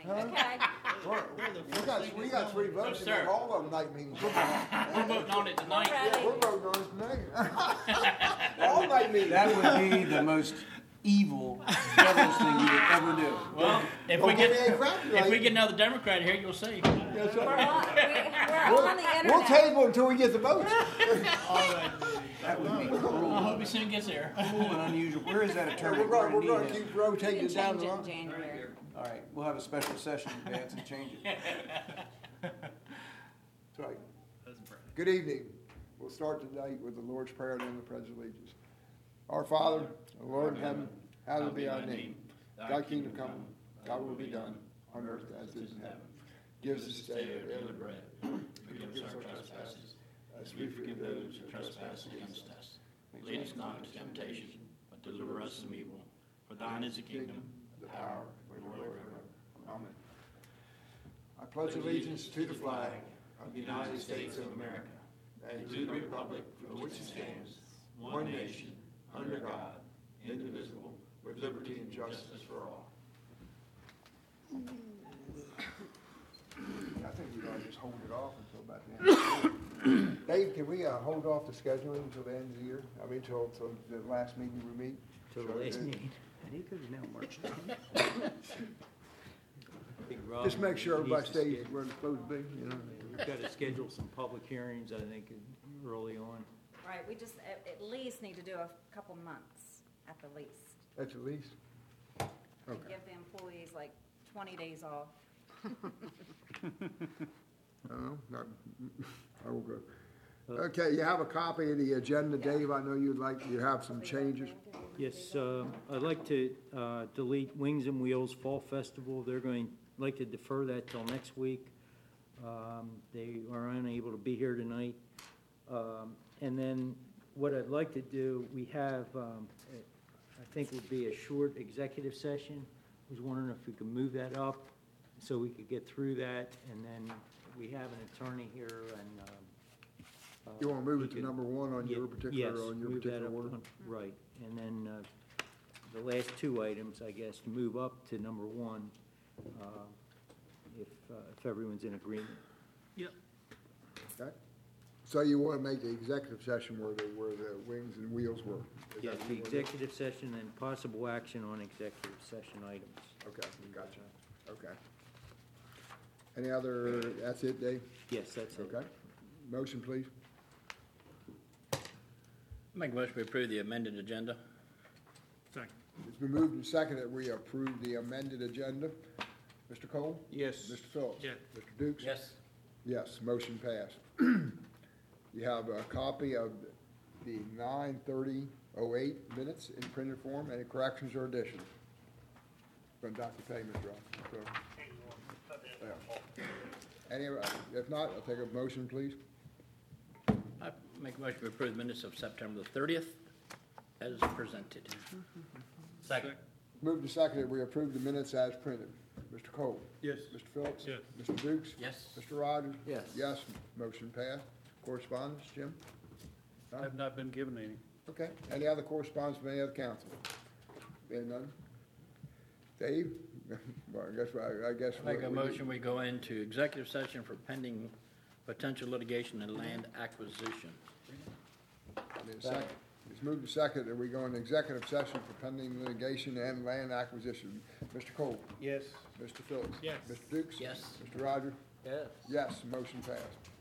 Okay. We got 3 votes, Yes, sir. and all of them night meetings. We're voting on it tonight. Ready. We're voting on it tonight. All night meetings. That would be the most evil, devilish thing you would ever do. Well, if Don't we give me get any crap tonight. another Democrat here, you'll see. That's We're right. on the internet. We'll table until we get the votes. That would be I cruel, hope he soon gets here. cruel and unusual. Where is that attorney? We're going We're to need him. keep We rotating can it down change the it in line. January. All right, we'll have a special session in advance and change it. That's right. Good evening. We'll start tonight with the Lord's Prayer and then the Pledge of Allegiance. Our Father, the Lord in heaven, hallowed be thy name. Thy kingdom come, thy will be done, on earth as it is in heaven. Give us this day our daily bread. Forgive us our trespasses, as we forgive those who trespass against us. Lead us not into temptation, but deliver us from evil. For thine is the kingdom, the power, and the glory forever. Amen. I pledge allegiance to the flag of the United States of America and to the republic for which it stands, one nation, under God, indivisible, with liberty and justice for all. I think we ought to just hold it off until about the end of the year. Dave, can we hold off the scheduling until the end of the year? I mean, till the last meeting we meet? Till the last meeting. I think it's now March 10th. Big Rob Just make sure everybody needs to stays schedule- where it's supposed to be, you know? We've got to schedule some public hearings, I think, early on. Right, we just at least need to do a couple months at the least. That's at least. And Okay. give the employees like 20 days off. No, I will go. Okay, you have a copy of the agenda, Dave. I know you have some changes. Yes, I'd like to delete Wings and Wheels Fall Festival. They're like to defer that till next week. They are unable to be here tonight. And then what I'd like to do, we have, I think would be a short executive session. I was wondering if we could move that up so we could get through that. And then we have an attorney here and. You want to move he it to could- number one on your Yes, particular, move that up order? on- Right, and then the last 2 items, I guess, to move up to number 1, if everyone's in agreement. Okay. So you want to make the executive session where the wings and wheels were? Is Yes, that the what it is? executive session and possible action on executive session items. Okay, gotcha. Okay. Any other, that's it, Dave? Yes, that's it. Okay. Motion, please. Make a motion to approve the amended agenda. It's been moved and seconded that we approve the amended agenda. Mr. Cole? Yes. Mr. Phillips? Yeah. Mr. Dukes? Yes. Yes, motion passed. You have a copy of the 9:30:08 minutes in printed form. Any corrections or additions? From Dr. Pay, Mr. Officer. Yeah. Any, if not, I'll take a motion, please. I make a motion to approve the minutes of September the 30th as presented. Second. Moved and seconded, we approve the minutes as printed. Mr. Cole? Yes. Mr. Phillips? Yes. Mr. Dukes? Yes. Mr. Rogers? Yes. Yes, motion passed. Correspondence, Jim? I have not been given any. Okay, any other correspondence from any other council? Being none? Dave? Well, I guess. Make a motion, we go into executive session for pending potential litigation and land acquisition. Need a second. It's moved and seconded that we go into executive session for pending litigation and land acquisition. Mr. Cole? Yes. Mr. Phillips? Yes. Mr. Dukes? Yes. Mr. Rogers? Yes. Yes, motion passed.